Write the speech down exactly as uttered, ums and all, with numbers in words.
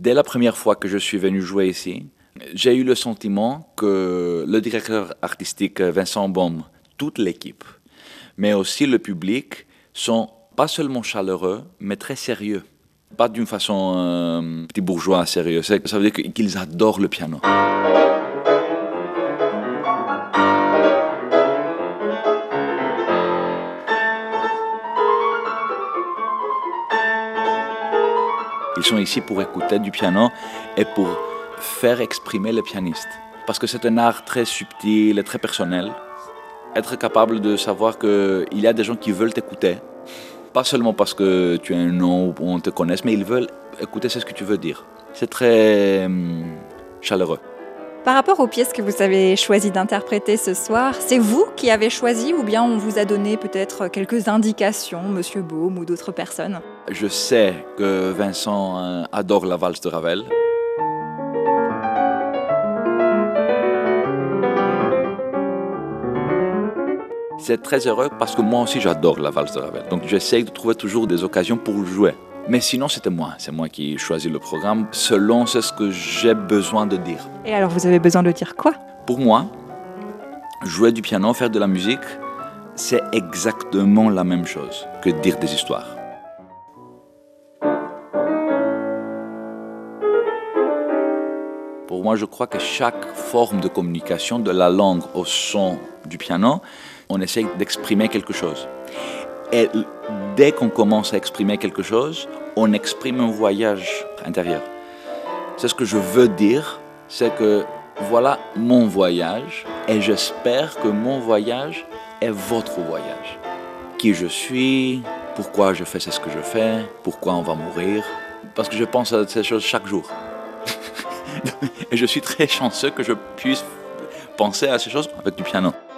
Dès la première fois que je suis venu jouer ici, j'ai eu le sentiment que le directeur artistique Vincent Baume, toute l'équipe, mais aussi le public, sont pas seulement chaleureux, mais très sérieux. Pas d'une façon euh, petit bourgeois sérieux, ça veut dire qu'ils adorent le piano. Ils sont ici pour écouter du piano et pour faire exprimer le pianiste. Parce que c'est un art très subtil et très personnel. Être capable de savoir qu'il y a des gens qui veulent t'écouter, pas seulement parce que tu as un nom ou on te connaisse, mais ils veulent écouter ce que tu veux dire. C'est très hum, chaleureux. Par rapport aux pièces que vous avez choisi d'interpréter ce soir, c'est vous qui avez choisi ou bien on vous a donné peut-être quelques indications, Monsieur Baume ou d'autres personnes? Je sais que Vincent euh, adore la valse de Ravel. C'est très heureux parce que moi aussi j'adore la valse de Ravel. Donc j'essaie de trouver toujours des occasions pour jouer. Mais sinon c'était moi, c'est moi qui choisis le programme selon ce que j'ai besoin de dire. Et alors vous avez besoin de dire quoi? Pour moi, jouer du piano, faire de la musique, c'est exactement la même chose que dire des histoires. Pour moi, je crois que chaque forme de communication, de la langue au son du piano, on essaie d'exprimer quelque chose. Et dès qu'on commence à exprimer quelque chose, on exprime un voyage intérieur. C'est ce que je veux dire, c'est que voilà mon voyage et j'espère que mon voyage est votre voyage. Qui je suis, pourquoi je fais ce que je fais, pourquoi on va mourir. Parce que je pense à ces choses chaque jour. Et je suis très chanceux que je puisse penser à ces choses avec du piano.